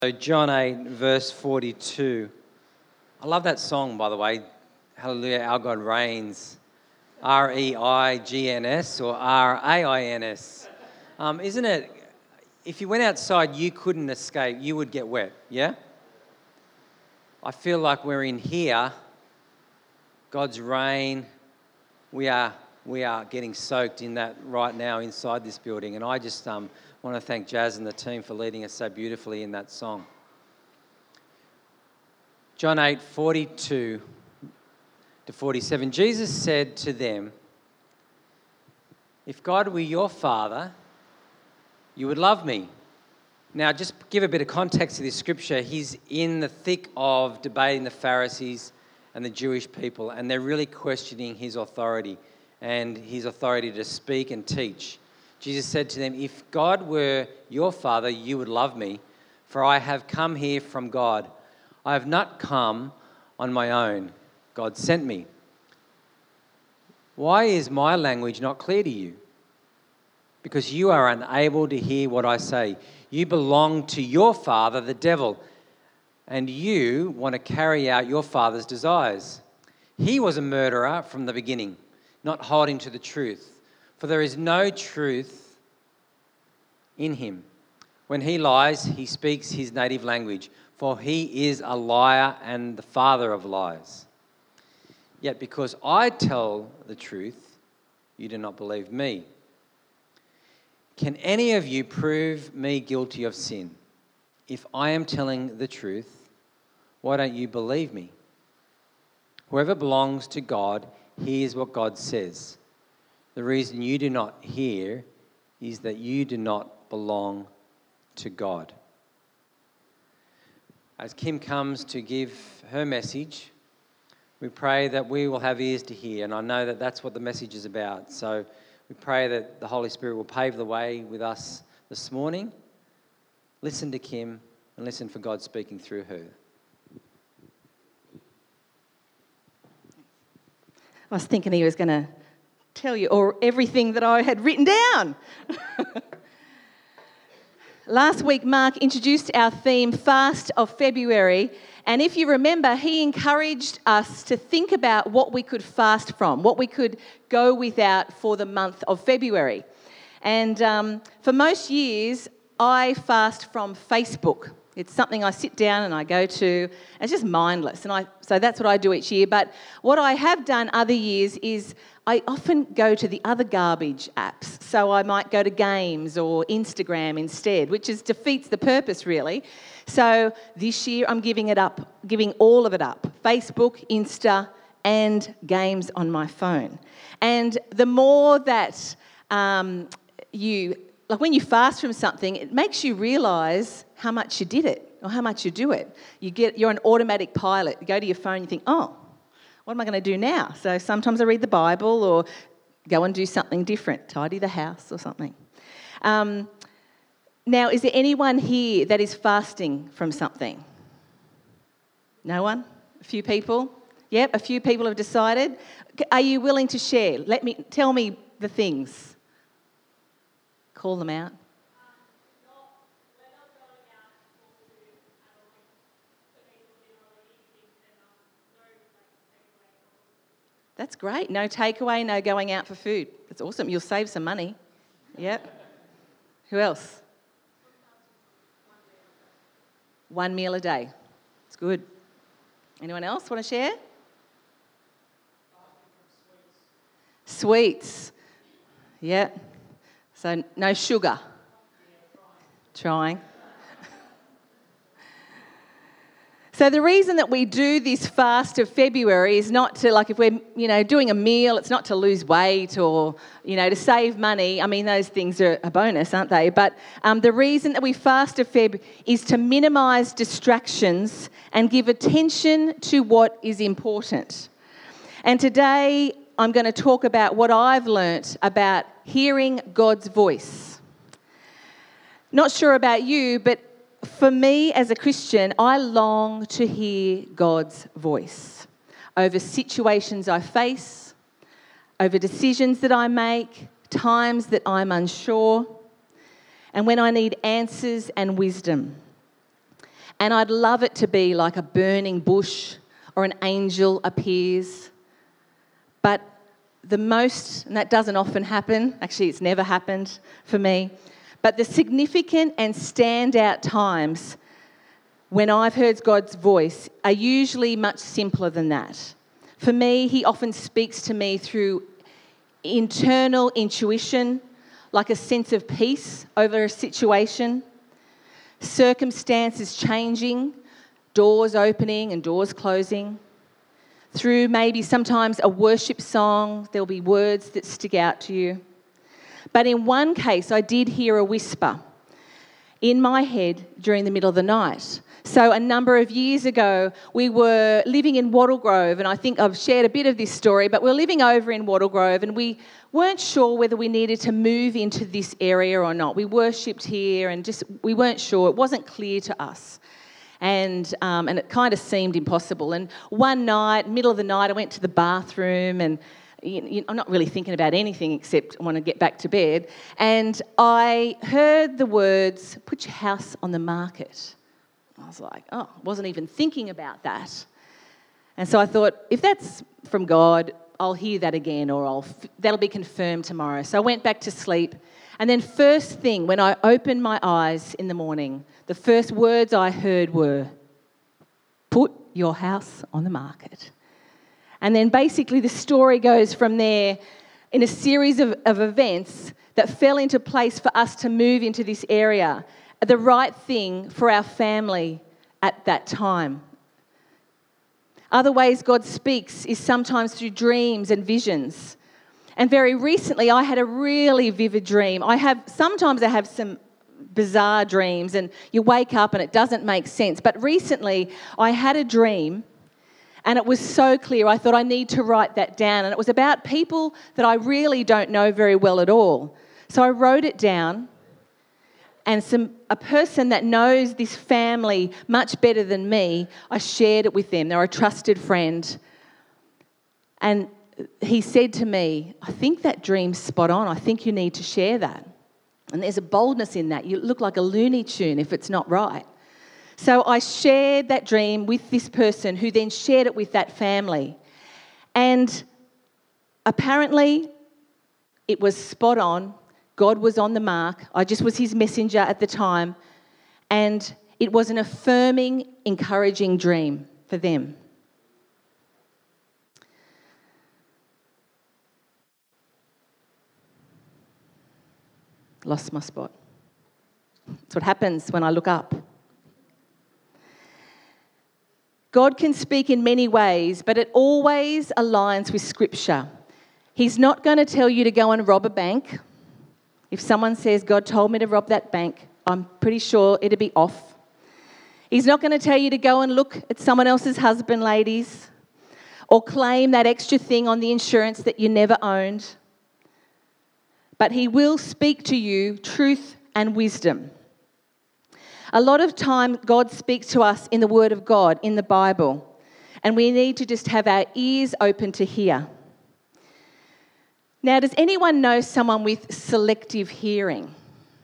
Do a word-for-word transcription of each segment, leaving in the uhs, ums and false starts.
So John eight, verse forty-two. I love that song, by the way. Hallelujah, our God reigns. R E I G N S or R A I N S. Um, isn't it, if you went outside, you couldn't escape. You would get wet, yeah? I feel like we're in here. God's reign. We are we are getting soaked in that right now inside this building. And I just um, want to thank Jazz and the team for leading us so beautifully in that song. John eight, forty-two to forty-seven. Jesus said to them, "If God were your Father, you would love me." Now, just give a bit of context to this scripture. He's in the thick of debating the Pharisees and the Jewish people, and they're really questioning his authority and his authority to speak and teach. Jesus said to them, "If God were your Father, you would love me, for I have come here from God. I have not come on my own. God sent me. Why is my language not clear to you? Because you are unable to hear what I say. You belong to your father, the devil, and you want to carry out your father's desires. He was a murderer from the beginning, not holding to the truth, for there is no truth in him. When he lies, he speaks his native language, for he is a liar and the father of lies. Yet because I tell the truth, you do not believe me. Can any of you prove me guilty of sin? If I am telling the truth, why don't you believe me? Whoever belongs to God hears what God says. The reason you do not hear is that you do not belong to God." As Kim comes to give her message, we pray that we will have ears to hear, and I know that that's what the message is about. So we pray that the Holy Spirit will pave the way with us this morning. Listen to Kim and listen for God speaking through her. I was thinking he was going to tell you or everything that I had written down. Last week, Mark introduced our theme, Fast of February, and if you remember, he encouraged us to think about what we could fast from, what we could go without for the month of February. And um, for most years, I fast from Facebook. It's something I sit down and I go to, and it's just mindless. And I so that's what I do each year. But what I have done other years is I often go to the other garbage apps. So I might go to games or Instagram instead, which is defeats the purpose really. So this year I'm giving it up, giving all of it up. Facebook, Insta, and games on my phone. And the more that um, you, like when you fast from something, it makes you realise how much you did it or how much you do it. You get, you're an automatic pilot. You go to your phone and you think, oh, what am I going to do now? So sometimes I read the Bible or go and do something different, tidy the house or something. Um, now, is there anyone here that is fasting from something? No one? A few people? Yep, a few people have decided. Are you willing to share? Let me tell me the things. Call them out. That's great. No takeaway, no going out for food. That's awesome. You'll save some money. Yep. Who else? One meal a day. It's good. Anyone else want to share? Sweets. Yeah. So no sugar. Trying. So the reason that we do this fast of February is not to, like if we're, you know, doing a meal, it's not to lose weight or, you know, to save money. I mean, those things are a bonus, aren't they? But um, the reason that we fast of Feb is to minimise distractions and give attention to what is important. And today I'm going to talk about what I've learnt about hearing God's voice. Not sure about you, but for me as a Christian, I long to hear God's voice over situations I face, over decisions that I make, times that I'm unsure, and when I need answers and wisdom. And I'd love it to be like a burning bush or an angel appears. But the most, and that doesn't often happen, actually it's never happened for me, but the significant and standout times when I've heard God's voice are usually much simpler than that. For me, he often speaks to me through internal intuition, like a sense of peace over a situation, circumstances changing, doors opening and doors closing. Through maybe sometimes a worship song, there'll be words that stick out to you. But in one case, I did hear a whisper in my head during the middle of the night. So a number of years ago, we were living in Wattle Grove, and I think I've shared a bit of this story, but we're living over in Wattle Grove, and we weren't sure whether we needed to move into this area or not. We worshipped here, and just we weren't sure. It wasn't clear to us. And um, and it kind of seemed impossible. And one night, middle of the night, I went to the bathroom, and you, you, I'm not really thinking about anything except I want to get back to bed. And I heard the words, "Put your house on the market." I was like, oh, wasn't even thinking about that. And so I thought, if that's from God, I'll hear that again, or I'll that'll be confirmed tomorrow. So I went back to sleep. And then first thing, when I opened my eyes in the morning, the first words I heard were, "Put your house on the market." And then basically the story goes from there in a series of, of events that fell into place for us to move into this area, the right thing for our family at that time. Other ways God speaks is sometimes through dreams and visions. And very recently, I had a really vivid dream. I have sometimes I have some bizarre dreams, and you wake up and it doesn't make sense. But recently, I had a dream, and it was so clear. I thought I need to write that down, and it was about people that I really don't know very well at all. So I wrote it down, and some a person that knows this family much better than me, I shared it with them. They're a trusted friend, and he said to me, "I think that dream's spot on. I think you need to share that." And there's a boldness in that. You look like a Looney Tune if it's not right. So I shared that dream with this person who then shared it with that family. And apparently it was spot on. God was on the mark. I just was his messenger at the time. And it was an affirming, encouraging dream for them. Lost my spot. That's what happens when I look up. God can speak in many ways, but it always aligns with Scripture. He's not going to tell you to go and rob a bank. If someone says, "God told me to rob that bank," I'm pretty sure it'd be off. He's not going to tell you to go and look at someone else's husband, ladies, or claim that extra thing on the insurance that you never owned. But he will speak to you truth and wisdom. A lot of time God speaks to us in the Word of God, in the Bible, and we need to just have our ears open to hear. Now, does anyone know someone with selective hearing?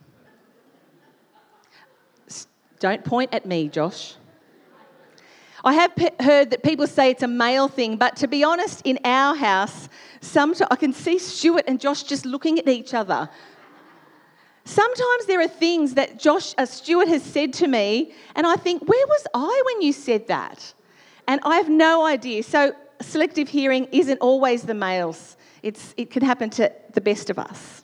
Don't point at me, Josh. I have pe- heard that people say it's a male thing, but to be honest, in our house, sometimes I can see Stuart and Josh just looking at each other. Sometimes there are things that Josh, uh, Stuart has said to me, and I think, where was I when you said that? And I have no idea. So selective hearing isn't always the males. It's, it can happen to the best of us.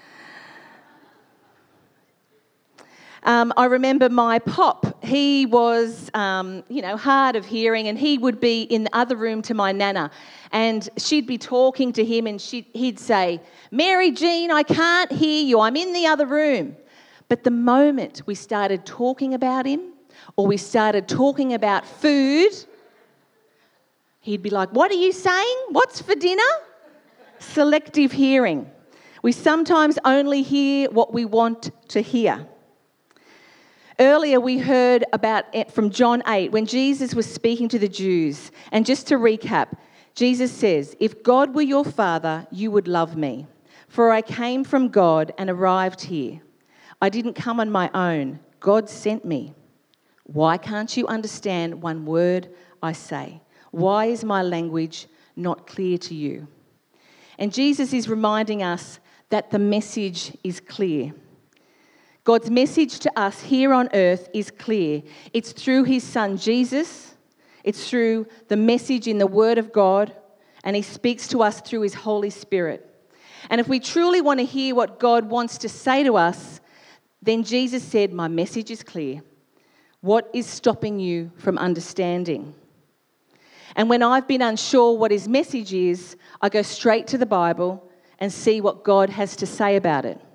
Um, I remember my pop, he was, um, you know, hard of hearing, and he would be in the other room to my nana, and she'd be talking to him, and she'd, he'd say, "Mary Jean, I can't hear you, I'm in the other room." But the moment we started talking about him, or we started talking about food, he'd be like, "What are you saying? What's for dinner?" Selective hearing. We sometimes only hear what we want to hear. Earlier we heard about it from John eight when Jesus was speaking to the Jews. And just to recap, Jesus says, "If God were your father, you would love me. For I came from God and arrived here. I didn't come on my own. God sent me. Why can't you understand one word I say? Why is my language not clear to you? And Jesus is reminding us that the message is clear. God's message to us here on earth is clear. It's through his son Jesus. It's through the message in the Word of God. And he speaks to us through his Holy Spirit. And if we truly want to hear what God wants to say to us, then Jesus said, my message is clear. What is stopping you from understanding? And when I've been unsure what his message is, I go straight to the Bible and see what God has to say about it.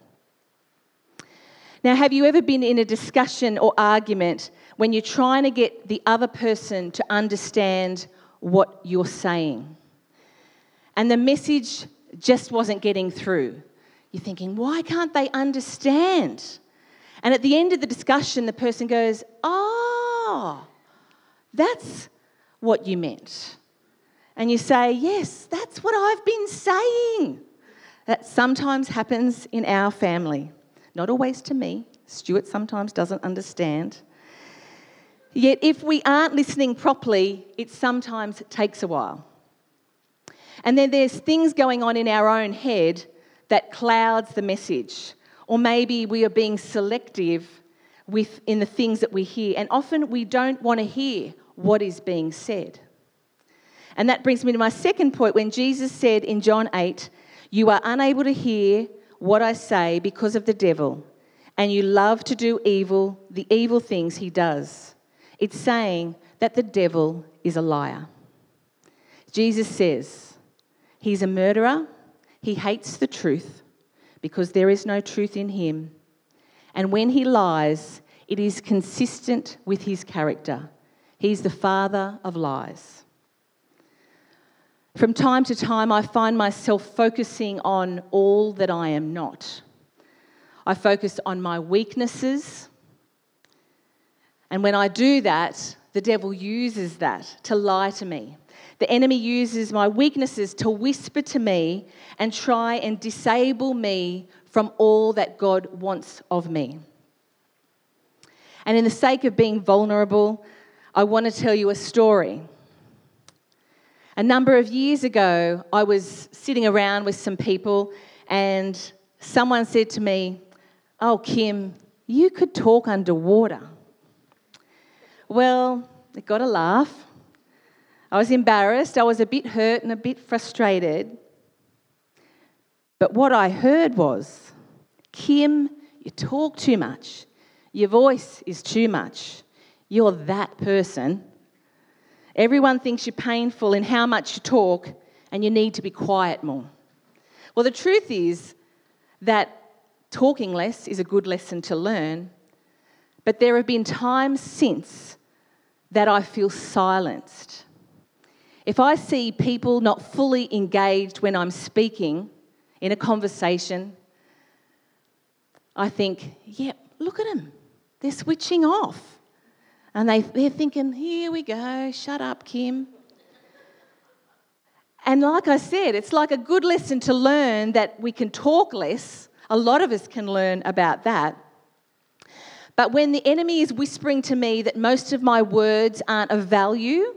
Now, have you ever been in a discussion or argument when you're trying to get the other person to understand what you're saying? And the message just wasn't getting through. You're thinking, why can't they understand? And at the end of the discussion, the person goes, oh, that's what you meant. And you say, yes, that's what I've been saying. That sometimes happens in our family. Not always to me. Stuart sometimes doesn't understand. Yet if we aren't listening properly, it sometimes takes a while. And then there's things going on in our own head that clouds the message. Or maybe we are being selective with in the things that we hear. And often we don't want to hear what is being said. And that brings me to my second point when Jesus said in John eight, you are unable to hear what I say because of the devil, and you love to do evil, the evil things he does. It's saying that the devil is a liar. Jesus says he's a murderer, he hates the truth because there is no truth in him. And when he lies, it is consistent with his character. He's the father of lies. From time to time, I find myself focusing on all that I am not. I focus on my weaknesses. And when I do that, the devil uses that to lie to me. The enemy uses my weaknesses to whisper to me and try and disable me from all that God wants of me. And in the sake of being vulnerable, I want to tell you a story. A number of years ago, I was sitting around with some people and someone said to me, oh, Kim, you could talk underwater. Well, it got a laugh. I was embarrassed. I was a bit hurt and a bit frustrated. But what I heard was, Kim, you talk too much. Your voice is too much. You're that person. Everyone thinks you're painful in how much you talk and you need to be quiet more. Well, the truth is that talking less is a good lesson to learn, but there have been times since that I feel silenced. If I see people not fully engaged when I'm speaking in a conversation, I think, yeah, look at them. They're switching off. And they, they're thinking, here we go, shut up, Kim. And like I said, it's like a good lesson to learn that we can talk less. A lot of us can learn about that. But when the enemy is whispering to me that most of my words aren't of value,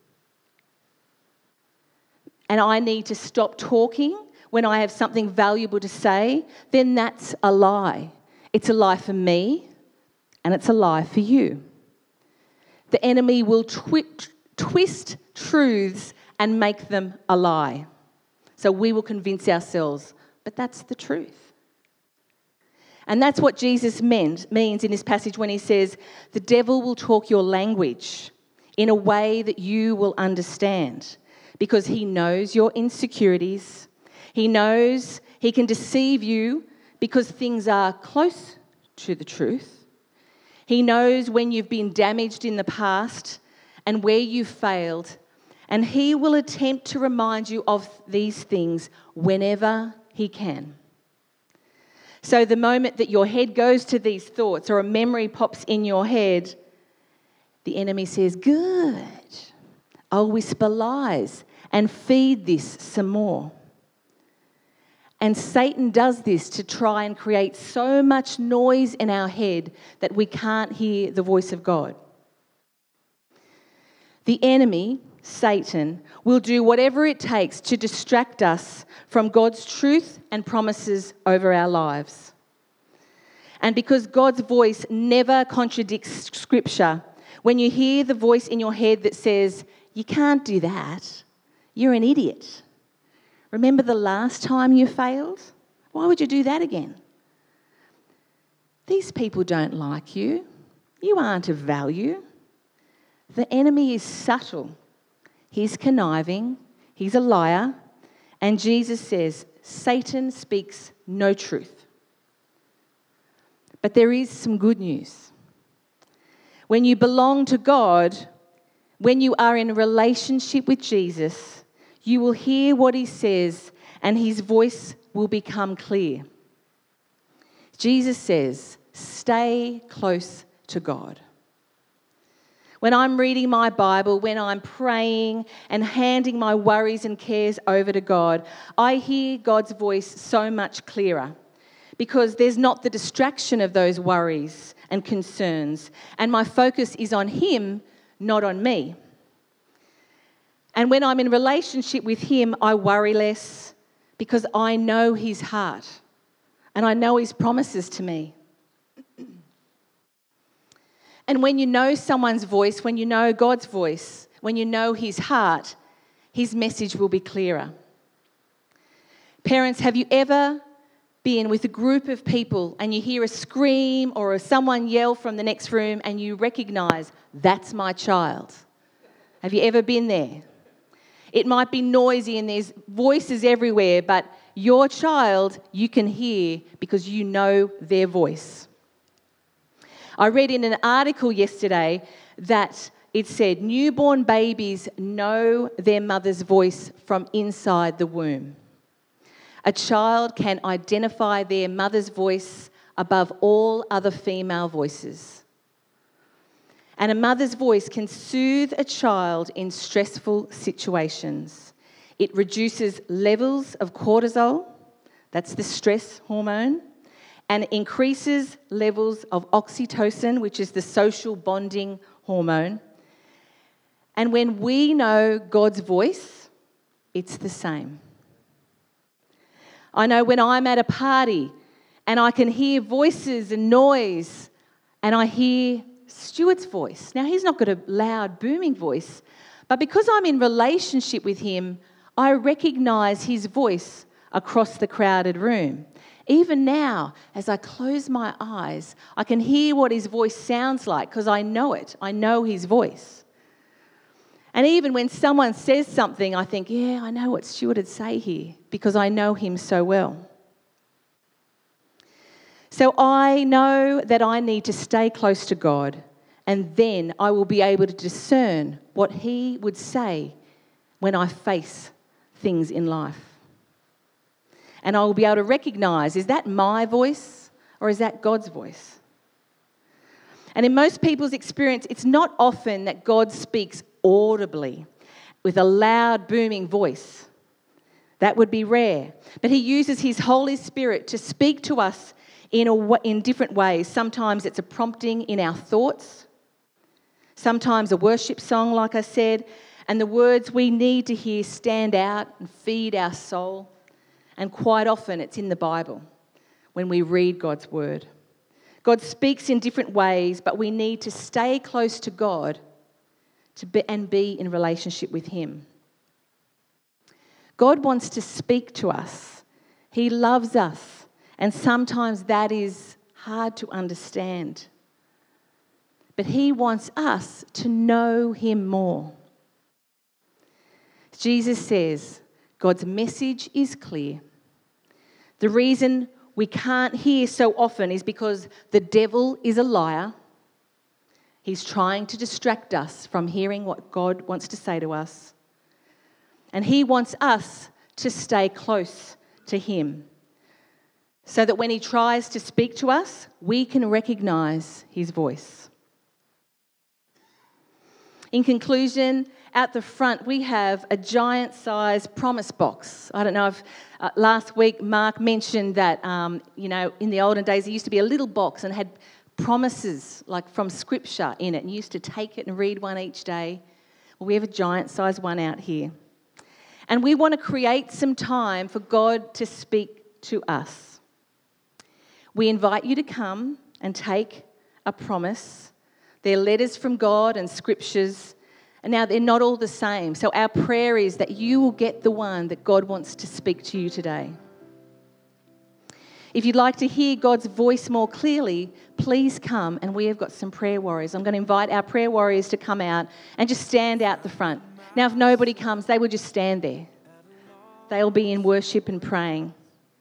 and I need to stop talking when I have something valuable to say, then that's a lie. It's a lie for me, and it's a lie for you. The enemy will twi- twist truths and make them a lie. So we will convince ourselves, but that's the truth. And that's what Jesus meant, means in this passage when he says, the devil will talk your language in a way that you will understand because he knows your insecurities. He knows he can deceive you because things are close to the truth. He knows when you've been damaged in the past and where you've failed, and he will attempt to remind you of these things whenever he can. So the moment that your head goes to these thoughts or a memory pops in your head, the enemy says, good, I'll whisper lies and feed this some more. And Satan does this to try and create so much noise in our head that we can't hear the voice of God. The enemy, Satan, will do whatever it takes to distract us from God's truth and promises over our lives. And because God's voice never contradicts Scripture, when you hear the voice in your head that says, "You can't do that, you're an idiot. Remember the last time you failed? Why would you do that again? These people don't like you. You aren't of value." The enemy is subtle. He's conniving. He's a liar. And Jesus says, Satan speaks no truth. But there is some good news. When you belong to God, when you are in a relationship with Jesus, you will hear what he says and his voice will become clear. Jesus says, stay close to God. When I'm reading my Bible, when I'm praying and handing my worries and cares over to God, I hear God's voice so much clearer because there's not the distraction of those worries and concerns, and my focus is on him, not on me. And when I'm in relationship with him, I worry less because I know his heart and I know his promises to me. And when you know someone's voice, when you know God's voice, when you know his heart, his message will be clearer. Parents, have you ever been with a group of people and you hear a scream or someone yell from the next room and you recognise, that's my child? Have you ever been there? It might be noisy and there's voices everywhere, but your child you can hear because you know their voice. I read in an article yesterday that it said newborn babies know their mother's voice from inside the womb. A child can identify their mother's voice above all other female voices. And a mother's voice can soothe a child in stressful situations. It reduces levels of cortisol, that's the stress hormone, and increases levels of oxytocin, which is the social bonding hormone. And when we know God's voice, it's the same. I know when I'm at a party and I can hear voices and noise, and I hear Stuart's voice. Now, he's not got a loud, booming voice, but because I'm in relationship with him, I recognise his voice across the crowded room. Even now, as I close my eyes, I can hear what his voice sounds like because I know it. I know his voice. And even when someone says something, I think, yeah, I know what Stuart would say here because I know him so well. So I know that I need to stay close to God, and then I will be able to discern what he would say when I face things in life. And I will be able to recognise, is that my voice or is that God's voice? And in most people's experience, it's not often that God speaks audibly with a loud, booming voice. That would be rare. But he uses his Holy Spirit to speak to us in, a, in different ways. Sometimes it's a prompting in our thoughts. Sometimes a worship song, like I said. And the words we need to hear stand out and feed our soul. And quite often it's in the Bible when we read God's word. God speaks in different ways, but we need to stay close to God to be, and be in relationship with him. God wants to speak to us. He loves us, and sometimes that is hard to understand. But he wants us to know him more. Jesus says God's message is clear. The reason we can't hear so often is because the devil is a liar. He's trying to distract us from hearing what God wants to say to us. And he wants us to stay close to him so that when he tries to speak to us, we can recognise his voice. In conclusion, at the front, we have a giant-sized promise box. I don't know if uh, last week Mark mentioned that, um, you know, in the olden days, there used to be a little box and had promises like from Scripture in it, and you used to take it and read one each day. We have a giant-sized one out here. And we want to create some time for God to speak to us. We invite you to come and take a promise. They're letters from God and scriptures. And now they're not all the same. So our prayer is that you will get the one that God wants to speak to you today. If you'd like to hear God's voice more clearly, please come, and we have got some prayer warriors. I'm going to invite our prayer warriors to come out and just stand out the front. Now, if nobody comes, they will just stand there. They'll be in worship and praying.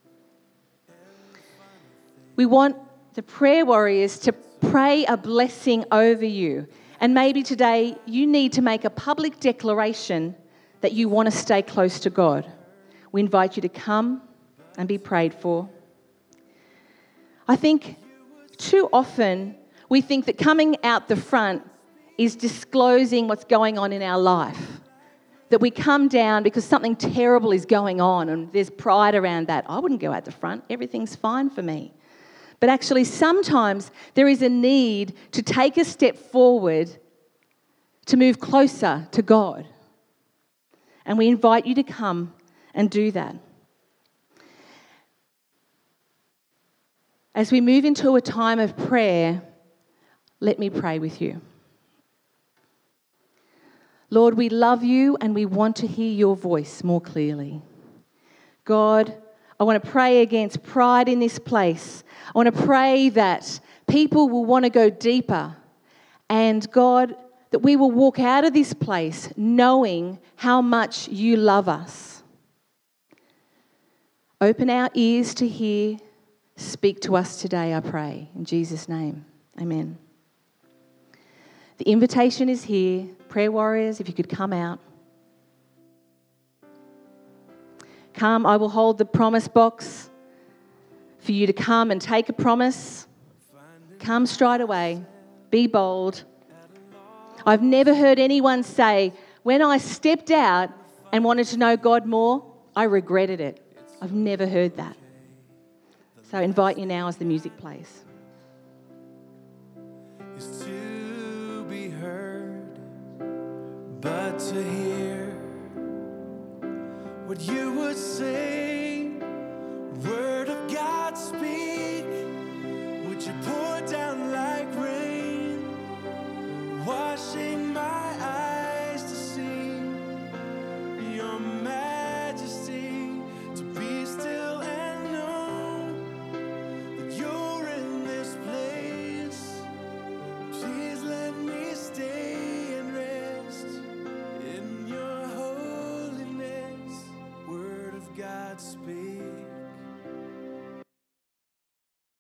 We want the prayer warriors to pray a blessing over you. And maybe today you need to make a public declaration that you want to stay close to God. We invite you to come and be prayed for. I think too often we think that coming out the front is disclosing what's going on in our life. That we come down because something terrible is going on and there's pride around that. I wouldn't go out the front. Everything's fine for me. But actually sometimes there is a need to take a step forward to move closer to God. And we invite you to come and do that. As we move into a time of prayer, let me pray with you. Lord, we love you and we want to hear your voice more clearly. God, I want to pray against pride in this place. I want to pray that people will want to go deeper. And God, that we will walk out of this place knowing how much you love us. Open our ears to hear. Speak to us today, I pray. In Jesus' name, amen. The invitation is here. Prayer warriors, if you could come out. Come, I will hold the promise box for you to come and take a promise. Come straight away. Be bold. I've never heard anyone say, when I stepped out and wanted to know God more, I regretted it. I've never heard that. So I invite you now as the music plays. Is to be heard, but to hear what you